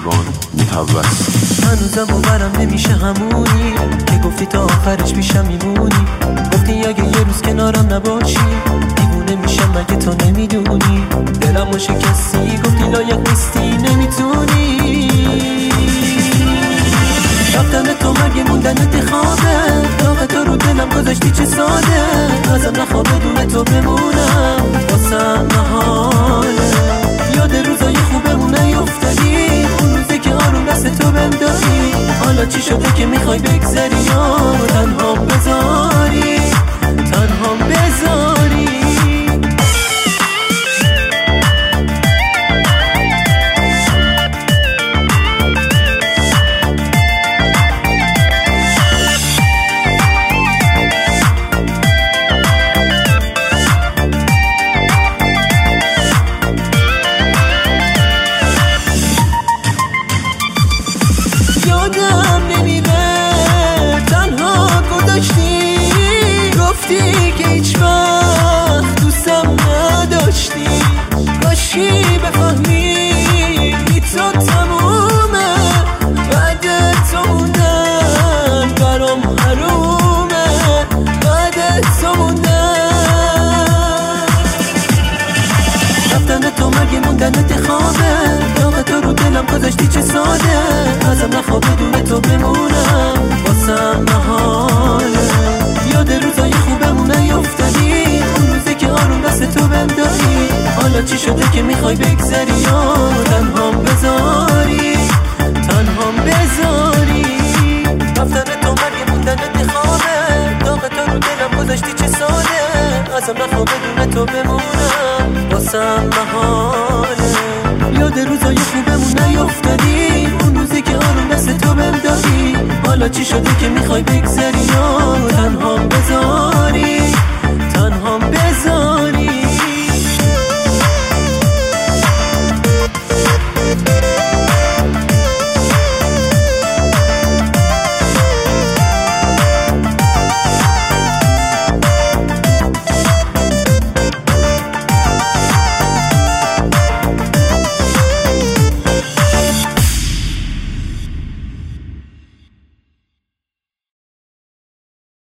حیوان متوسط. هنوزم باورم نمیشه همونی که گفتی تا آخرش پیشم میمونی. گفتی اگه یه روز کنارم نباشی دیوونه میشم مگه تو نمیدونی. دلمو شکستی گفتی لایق نیستی نمیتونی. رفتن تو مگه موندنت خوابه؟ داغ تو رو دلم گذاشتی چه ساده. ازم نخواه بدون تو بمونم واسم محاله. یاد روزای خوبمون نیفتادی اون روزی که آروم دست تو بندازی. حالا چی شده که میخوای بگذری یا تنها بذاری تنها بذاری. یادم نمیره تنها گذاشتی. گفتی که هیچ وقت دوستم نداشتی. کاشی بفهمی بی تو تمومه. بعد تو موندن برام حرومه. بعد تو موندن. رفتن تو مگه موندنت خوابه؟ داغ تو رو دلم گذاشتی چه ساده. ازم نخواه بدون تو بمونم واسم محاله. یاد روزای خوبمون نیفتادی اون روزی که آروم دست تو بندازی. حالا چی شده که میخوای بگذری یا تنها بذاری تنها بذاری. رفتن تو مگه موندنت خوابه؟ داغ تو رو دلم گذاشتی چه ساده. ازم نخواه بدون تو بمونم واسم محاله. یاد روزای خوبمون نیفتادی اون روزی که آروم دست تو بندازی. حالا چی شده که میخوای بگذری یا تنها بذاری